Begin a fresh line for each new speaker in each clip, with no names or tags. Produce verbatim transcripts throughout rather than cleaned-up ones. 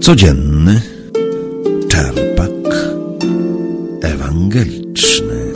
Codzienny czerpak ewangeliczny.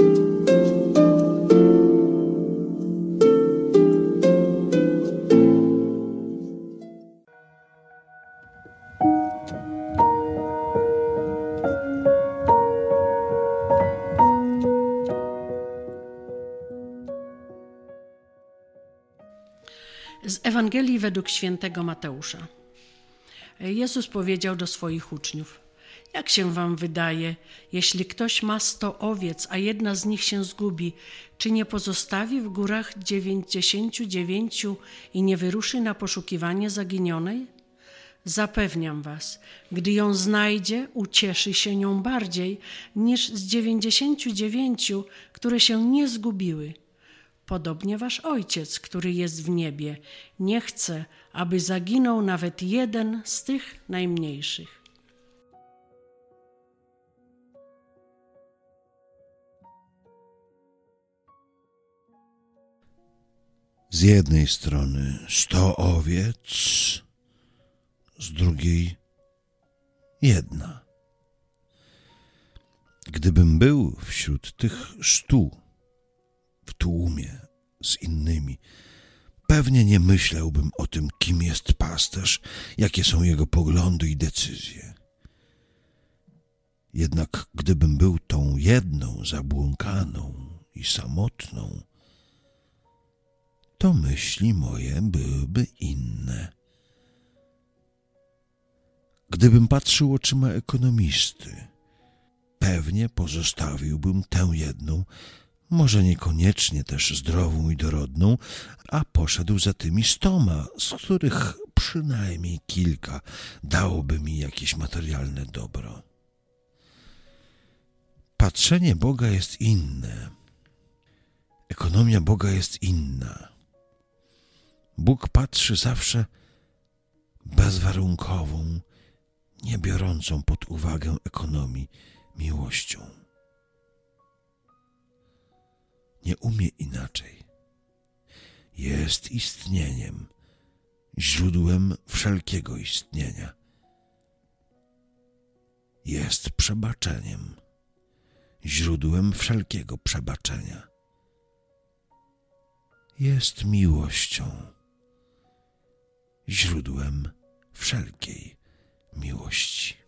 Z Ewangelii według świętego Mateusza. Jezus powiedział do swoich uczniów: jak się wam wydaje, jeśli ktoś ma sto owiec, a jedna z nich się zgubi, czy nie pozostawi w górach dziewięćdziesięciu dziewięciu i nie wyruszy na poszukiwanie zaginionej? Zapewniam was, gdy ją znajdzie, ucieszy się nią bardziej niż z dziewięćdziesięciu dziewięciu, które się nie zgubiły. Podobnie wasz Ojciec, który jest w niebie, nie chce, aby zaginął nawet jeden z tych najmniejszych.
Z jednej strony sto owiec, z drugiej jedna. Gdybym był wśród tych stu, w tłumie z innymi, pewnie nie myślałbym o tym, kim jest pasterz, jakie są jego poglądy i decyzje. Jednak gdybym był tą jedną zabłąkaną i samotną, to myśli moje byłyby inne. Gdybym patrzył oczyma ekonomisty, pewnie pozostawiłbym tę jedną, może niekoniecznie też zdrową i dorodną, a poszedł za tymi stoma, z których przynajmniej kilka dałoby mi jakieś materialne dobro. Patrzenie Boga jest inne. Ekonomia Boga jest inna. Bóg patrzy zawsze bezwarunkową, nie biorącą pod uwagę ekonomii miłością. Nie umie inaczej. Jest istnieniem, źródłem wszelkiego istnienia. Jest przebaczeniem, źródłem wszelkiego przebaczenia. Jest miłością, źródłem wszelkiej miłości.